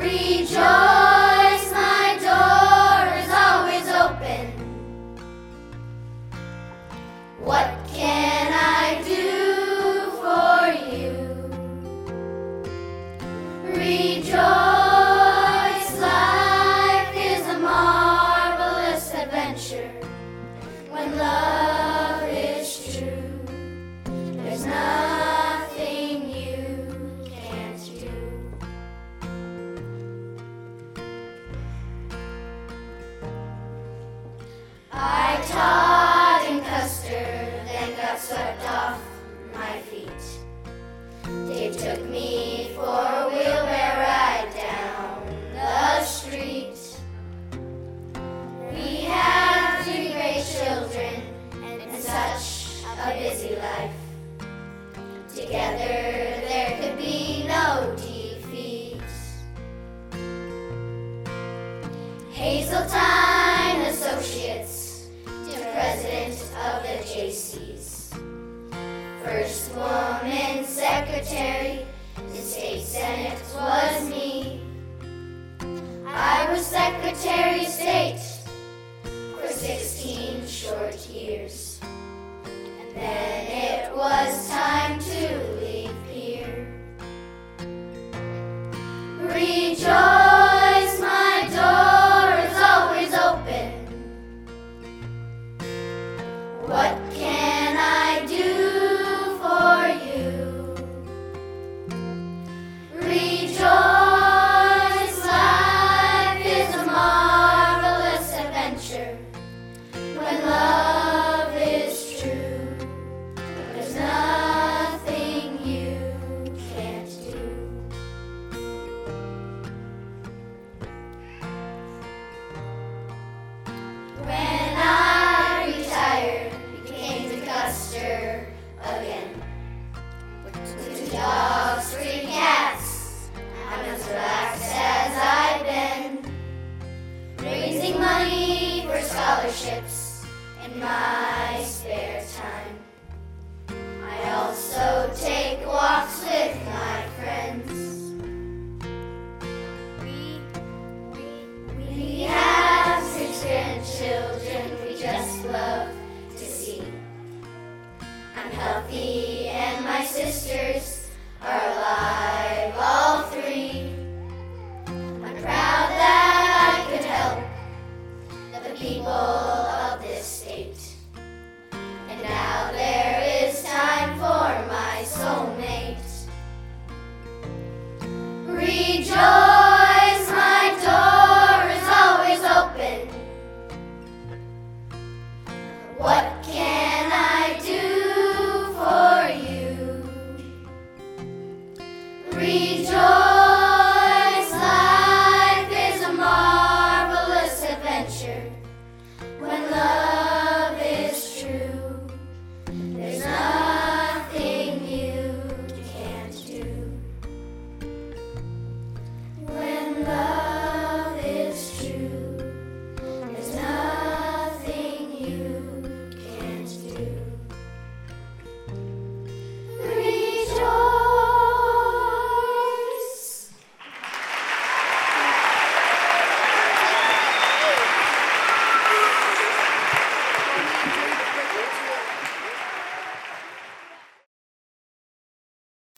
Rejoice, my door is always open. What can I do for you? Rejoice, life is a marvelous adventure. When love is true, there's nothing you can't do. I taught in Custer, then got swept off my feet. Dave took me for a wheelbarrow ride down the street. We have 3 great children and such a busy life. Together there could be no defeats. Hazeltine Associates, to President of the JCs. First woman secretary, the state senate was me. I was Secretary of State for 16 short years. And then it was time to leave here. Rejoice, my door is always open. What can I do for you? Rejoice, life is a marvelous adventure. When love is true, there's nothing you can't do. When I retired, became to Custer again. With 2 dogs, 3 cats, I'm as relaxed as I've been. Raising money for scholarships in my spare time. I also take walks with my friends. We have 6 grandchildren we just love to see. I'm healthy and my sisters are alive, all 3. I'm proud that I could help the people of this state. And now there is time for my soulmate. Rejoice, my door is always open. What can I do for you? Rejoice.